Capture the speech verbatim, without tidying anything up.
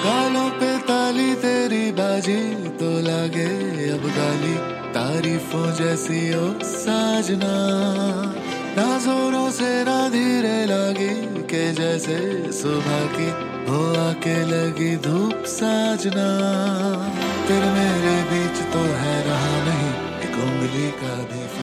गालों पे ताली तेरी बाजी तो लागे अब गाली तारीफों जैसी ओ साजना। ना जोरों से ना धीरे लगी के जैसे सुबह की हो आके लगी धूप साजना। फिर मेरे बीच तो है रहा नहीं एक उंगली का भी